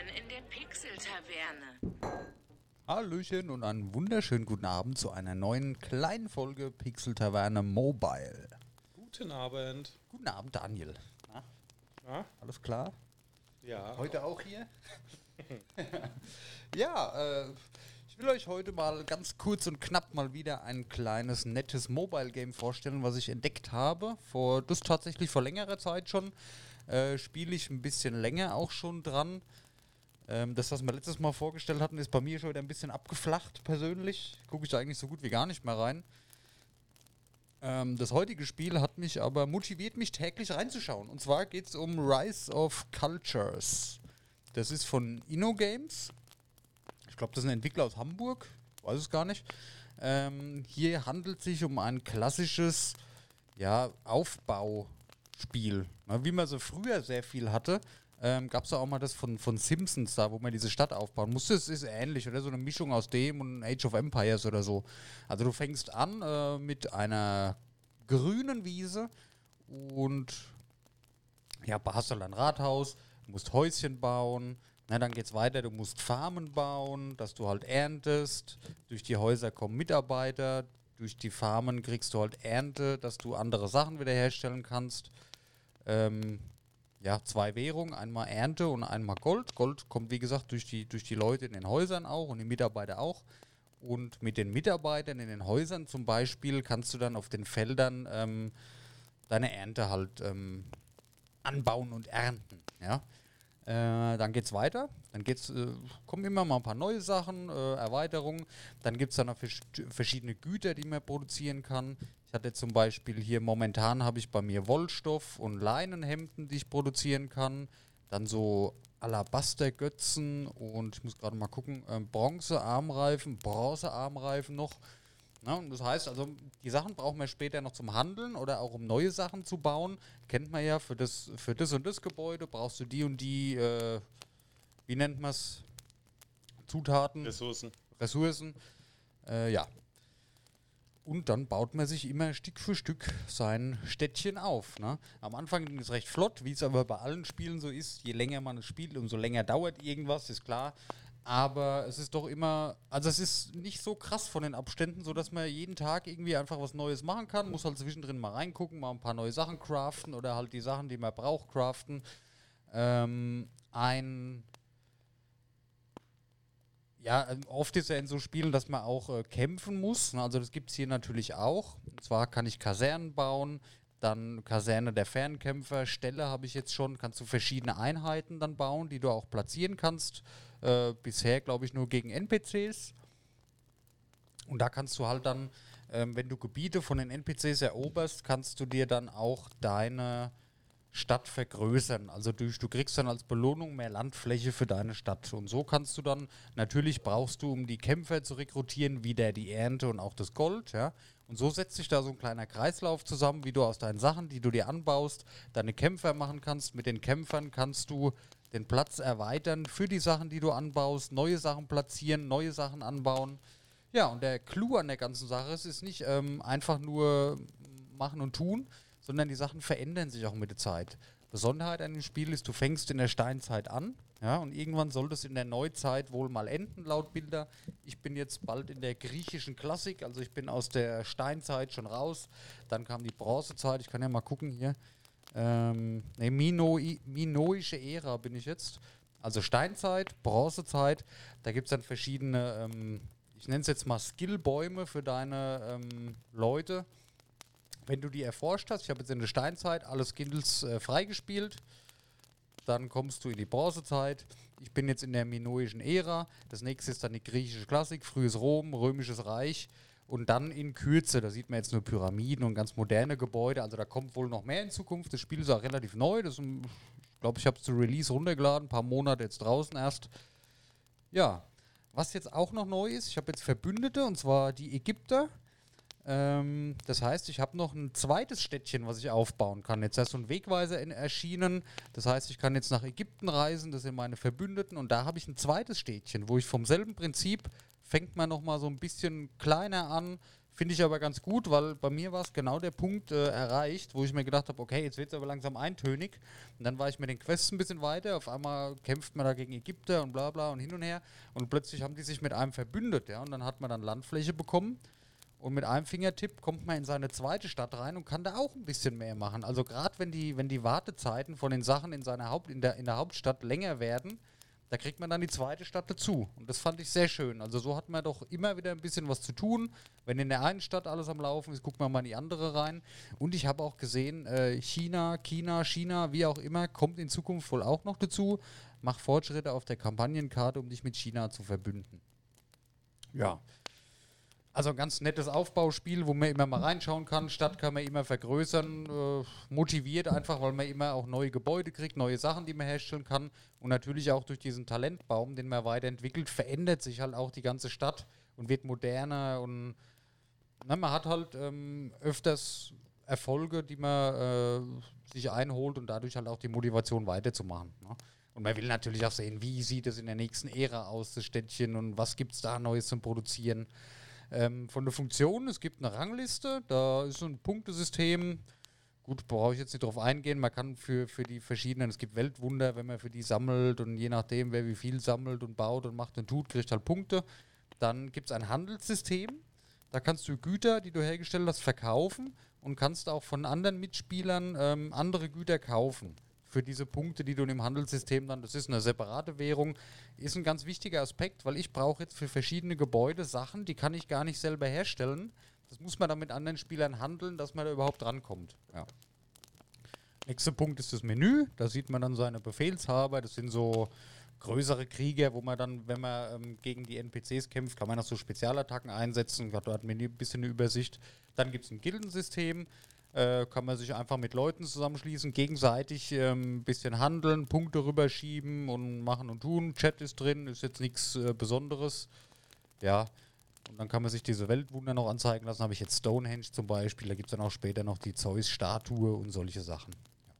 in der Pixel-Taverne. Hallöchen und einen wunderschönen guten Abend zu einer neuen kleinen Folge Pixel Taverne Mobile. Guten Abend. Guten Abend, Daniel. Na, Ja? alles klar? Ja. Heute auch hier? Ja, ich will euch heute mal ganz kurz und knapp mal wieder ein kleines, nettes Mobile-Game vorstellen, was ich entdeckt habe. Das tatsächlich vor längerer Zeit schon. Spiele ich ein bisschen länger auch schon dran. Das, was wir letztes Mal vorgestellt hatten, ist bei mir schon wieder ein bisschen abgeflacht, persönlich. Gucke ich da eigentlich so gut wie gar nicht mehr rein. Das heutige Spiel hat mich aber motiviert, mich täglich reinzuschauen. Und zwar geht es um Rise of Cultures. Das ist von InnoGames. Ich glaube, das ist ein Entwickler aus Hamburg. Weiß es gar nicht. Hier handelt es sich um ein klassisches Aufbauspiel. Na, wie man so früher sehr viel hatte, gab es auch mal das von Simpsons da, wo man diese Stadt aufbauen musste. Es ist ähnlich, oder? So eine Mischung aus dem und Age of Empires oder so. Also du fängst an mit einer grünen Wiese und hast dann ein Rathaus, du musst Häuschen bauen. Na, dann geht's weiter, du musst Farmen bauen, dass du halt erntest. Durch die Häuser kommen Mitarbeiter, durch die Farmen kriegst du halt Ernte, dass du andere Sachen wieder herstellen kannst. Zwei Währungen, einmal Ernte und einmal Gold. Gold kommt, wie gesagt, durch die Leute in den Häusern auch und die Mitarbeiter auch. Und mit den Mitarbeitern in den Häusern zum Beispiel kannst du dann auf den Feldern deine Ernte halt anbauen und ernten. Ja? Dann geht's weiter. Dann kommen immer mal ein paar neue Sachen, Erweiterungen. Dann gibt es dann noch verschiedene Güter, die man produzieren kann. Ich hatte zum Beispiel hier, momentan habe ich bei mir Wollstoff und Leinenhemden, die ich produzieren kann. Dann so Alabastergötzen und ich muss gerade mal gucken, Bronzearmreifen noch. Na, und das heißt also, die Sachen brauchen wir später noch zum Handeln oder auch um neue Sachen zu bauen. Kennt man ja, für das und das Gebäude brauchst du die und die, wie nennt man es? Zutaten. Ressourcen. Und dann baut man sich immer Stück für Stück sein Städtchen auf. Ne? Am Anfang ging es recht flott, wie es aber bei allen Spielen so ist. Je länger man es spielt, umso länger dauert irgendwas, ist klar. Aber es ist doch immer, also es ist nicht so krass von den Abständen, sodass man jeden Tag irgendwie einfach was Neues machen kann. Muss halt zwischendrin mal reingucken, mal ein paar neue Sachen craften oder halt die Sachen, die man braucht, craften. Oft ist ja in so Spielen, dass man auch kämpfen muss. Also das gibt es hier natürlich auch. Und zwar kann ich Kasernen bauen, dann Kaserne der Fernkämpfer, Ställe habe ich jetzt schon, kannst du verschiedene Einheiten dann bauen, die du auch platzieren kannst. Bisher, glaube ich, nur gegen NPCs. Und da kannst du halt dann, wenn du Gebiete von den NPCs eroberst, kannst du dir dann auch deine Stadt vergrößern. Also du kriegst dann als Belohnung mehr Landfläche für deine Stadt. Und so kannst du dann, natürlich brauchst du, um die Kämpfer zu rekrutieren, wieder die Ernte und auch das Gold. Ja? Und so setzt sich da so ein kleiner Kreislauf zusammen, wie du aus deinen Sachen, die du dir anbaust, deine Kämpfer machen kannst. Mit den Kämpfern kannst du den Platz erweitern für die Sachen, die du anbaust, neue Sachen platzieren, neue Sachen anbauen. Ja, und der Clou an der ganzen Sache ist nicht einfach nur machen und tun, sondern die Sachen verändern sich auch mit der Zeit. Besonderheit an dem Spiel ist, du fängst in der Steinzeit an, ja, und irgendwann soll das in der Neuzeit wohl mal enden, laut Bilder. Ich bin jetzt bald in der griechischen Klassik, also ich bin aus der Steinzeit schon raus. Dann kam die Bronzezeit, ich kann ja mal gucken hier. Minoische Ära bin ich jetzt. Also Steinzeit, Bronzezeit, da gibt es dann verschiedene, ich nenne es jetzt mal Skillbäume für deine Leute. Wenn du die erforscht hast, ich habe jetzt in der Steinzeit alle Skills freigespielt, dann kommst du in die Bronzezeit. Ich bin jetzt in der minoischen Ära. Das nächste ist dann die griechische Klassik, frühes Rom, römisches Reich und dann in Kürze. Da sieht man jetzt nur Pyramiden und ganz moderne Gebäude. Also da kommt wohl noch mehr in Zukunft. Das Spiel ist auch relativ neu. Ich glaube, ich habe es zu Release runtergeladen, ein paar Monate jetzt draußen erst. Ja, was jetzt auch noch neu ist, ich habe jetzt Verbündete, und zwar die Ägypter. Das heißt, ich habe noch ein zweites Städtchen, was ich aufbauen kann. Jetzt ist so ein Wegweiser erschienen. Das heißt, ich kann jetzt nach Ägypten reisen, das sind meine Verbündeten. Und da habe ich ein zweites Städtchen, wo ich vom selben Prinzip, fängt man nochmal so ein bisschen kleiner an, Finde ich aber ganz gut, weil bei mir war es genau der Punkt erreicht, wo ich mir gedacht habe, okay, jetzt wird es aber langsam eintönig. Und dann war ich mit den Quests ein bisschen weiter. Auf einmal kämpft man da gegen Ägypter und bla bla und hin und her. Und plötzlich haben die sich mit einem verbündet. Ja? Und dann hat man dann Landfläche bekommen. Und mit einem Fingertipp kommt man in seine zweite Stadt rein und kann da auch ein bisschen mehr machen. Also gerade wenn die Wartezeiten von den Sachen in der Hauptstadt länger werden, da kriegt man dann die zweite Stadt dazu. Und das fand ich sehr schön. Also so hat man doch immer wieder ein bisschen was zu tun. Wenn in der einen Stadt alles am Laufen ist, guckt man mal in die andere rein. Und ich habe auch gesehen, China, wie auch immer, kommt in Zukunft wohl auch noch dazu. Mach Fortschritte auf der Kampagnenkarte, um dich mit China zu verbünden. Ja. Also ein ganz nettes Aufbauspiel, wo man immer mal reinschauen kann. Stadt kann man immer vergrößern, motiviert einfach, weil man immer auch neue Gebäude kriegt, neue Sachen, die man herstellen kann. Und natürlich auch durch diesen Talentbaum, den man weiterentwickelt, verändert sich halt auch die ganze Stadt und wird moderner. Und man hat halt öfters Erfolge, die man sich einholt und dadurch halt auch die Motivation weiterzumachen. Ne? Und man will natürlich auch sehen, wie sieht es in der nächsten Ära aus, das Städtchen, und was gibt es da Neues zum Produzieren. Von der Funktion, es gibt eine Rangliste, da ist so ein Punktesystem. Gut, brauche ich jetzt nicht drauf eingehen, man kann für die verschiedenen, es gibt Weltwunder, wenn man für die sammelt, und je nachdem, wer wie viel sammelt und baut und macht und tut, kriegt halt Punkte. Dann gibt es ein Handelssystem, da kannst du Güter, die du hergestellt hast, verkaufen und kannst auch von anderen Mitspielern andere Güter kaufen. Für diese Punkte, die du im Handelssystem dann, das ist eine separate Währung, ist ein ganz wichtiger Aspekt, weil ich brauche jetzt für verschiedene Gebäude Sachen, die kann ich gar nicht selber herstellen. Das muss man dann mit anderen Spielern handeln, dass man da überhaupt rankommt. Ja. Nächster Punkt ist das Menü. Da sieht man dann seine Befehlshaber. Das sind so größere Krieger, wo man dann, wenn man gegen die NPCs kämpft, kann man auch so Spezialattacken einsetzen. Dort hat man ein bisschen eine Übersicht. Dann gibt es ein Gildensystem. Kann man sich einfach mit Leuten zusammenschließen, gegenseitig ein bisschen handeln, Punkte rüberschieben und machen und tun. Chat ist drin, ist jetzt nichts Besonderes. Ja, und dann kann man sich diese Weltwunder noch anzeigen lassen. Habe ich jetzt Stonehenge zum Beispiel, da gibt es dann auch später noch die Zeus-Statue und solche Sachen.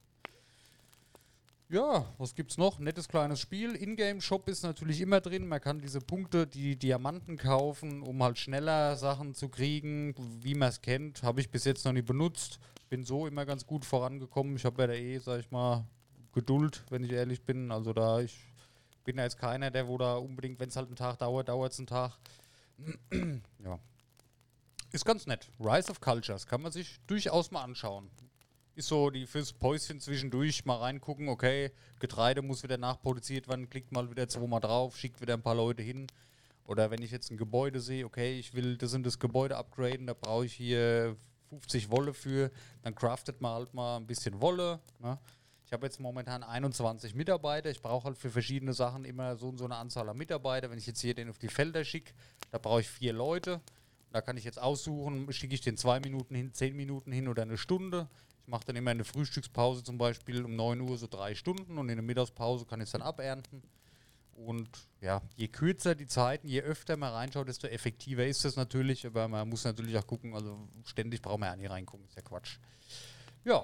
Ja, was gibt's noch? Nettes kleines Spiel. Ingame-Shop ist natürlich immer drin. Man kann diese Punkte, die Diamanten kaufen, um halt schneller Sachen zu kriegen, wie man es kennt. Habe ich bis jetzt noch nie benutzt. Bin so immer ganz gut vorangekommen. Ich habe ja da sag ich mal, Geduld, wenn ich ehrlich bin. Also ich bin da jetzt keiner, der wo da unbedingt, wenn es halt einen Tag dauert, dauert es einen Tag. Ja. Ist ganz nett. Rise of Cultures kann man sich durchaus mal anschauen. Ist so fürs Päuschen zwischendurch mal reingucken, okay, Getreide muss wieder nachproduziert werden, klickt mal wieder zweimal drauf, schickt wieder ein paar Leute hin. Oder wenn ich jetzt ein Gebäude sehe, okay, ich will das Gebäude upgraden, da brauche ich hier 50 Wolle für, dann craftet man halt mal ein bisschen Wolle. Ne? Ich habe jetzt momentan 21 Mitarbeiter, ich brauche halt für verschiedene Sachen immer so und so eine Anzahl an Mitarbeiter. Wenn ich jetzt hier den auf die Felder schicke, da brauche ich 4 Leute. Da kann ich jetzt aussuchen, schicke ich den 2 Minuten hin, 10 Minuten hin oder eine Stunde. Ich mache dann immer eine Frühstückspause zum Beispiel um 9 Uhr so 3 Stunden und in der Mittagspause kann ich es dann abernten. Und ja, je kürzer die Zeiten, je öfter man reinschaut, desto effektiver ist das natürlich. Aber man muss natürlich auch gucken, also ständig braucht man ja nicht reingucken, ist ja Quatsch. Ja.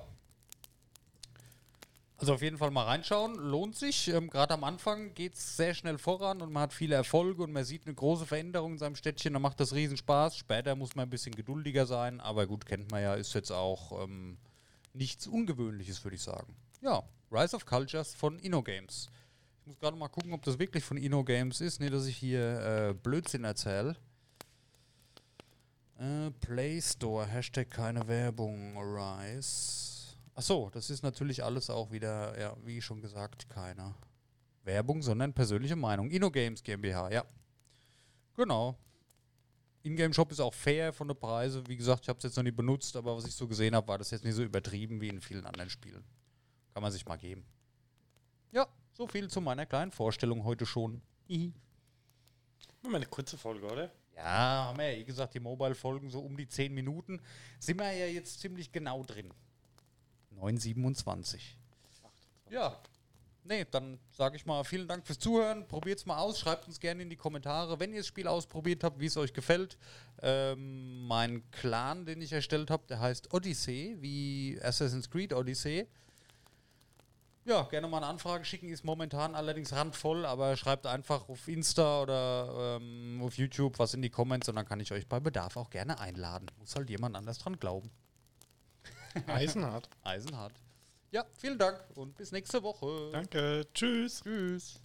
Also auf jeden Fall mal reinschauen, lohnt sich. Gerade am Anfang geht es sehr schnell voran und man hat viele Erfolge und man sieht eine große Veränderung in seinem Städtchen, dann macht das riesen Spaß. Später muss man ein bisschen geduldiger sein, aber gut, kennt man ja, ist jetzt auch nichts Ungewöhnliches, würde ich sagen. Ja, Rise of Cultures von InnoGames. Ich muss gerade mal gucken, ob das wirklich von InnoGames ist, nicht, dass ich hier Blödsinn erzähle. Play Store, Hashtag keine Werbung, Rise. Achso, das ist natürlich alles auch wieder, ja, wie schon gesagt, keine Werbung, sondern persönliche Meinung. InnoGames GmbH, ja. Genau. Ingame-Shop ist auch fair von der Preise. Wie gesagt, ich habe es jetzt noch nie benutzt, aber was ich so gesehen habe, war das jetzt nicht so übertrieben wie in vielen anderen Spielen. Kann man sich mal geben. Ja, so viel zu meiner kleinen Vorstellung heute schon. Eine kurze Folge, oder? Ja, haben wir ja gesagt, die Mobile-Folgen so um die 10 Minuten. Sind wir ja jetzt ziemlich genau drin. 9,27. Ja, nee, dann sage ich mal vielen Dank fürs Zuhören. Probiert es mal aus, schreibt uns gerne in die Kommentare, wenn ihr das Spiel ausprobiert habt, wie es euch gefällt. Mein Clan, den ich erstellt habe, der heißt Odyssey, wie Assassin's Creed Odyssey. Ja, gerne mal eine Anfrage schicken, ist momentan allerdings randvoll, aber schreibt einfach auf Insta oder auf YouTube was in die Comments und dann kann ich euch bei Bedarf auch gerne einladen. Muss halt jemand anders dran glauben. Eisenhart. Eisenhart. Ja, vielen Dank und bis nächste Woche. Danke. Tschüss. Tschüss.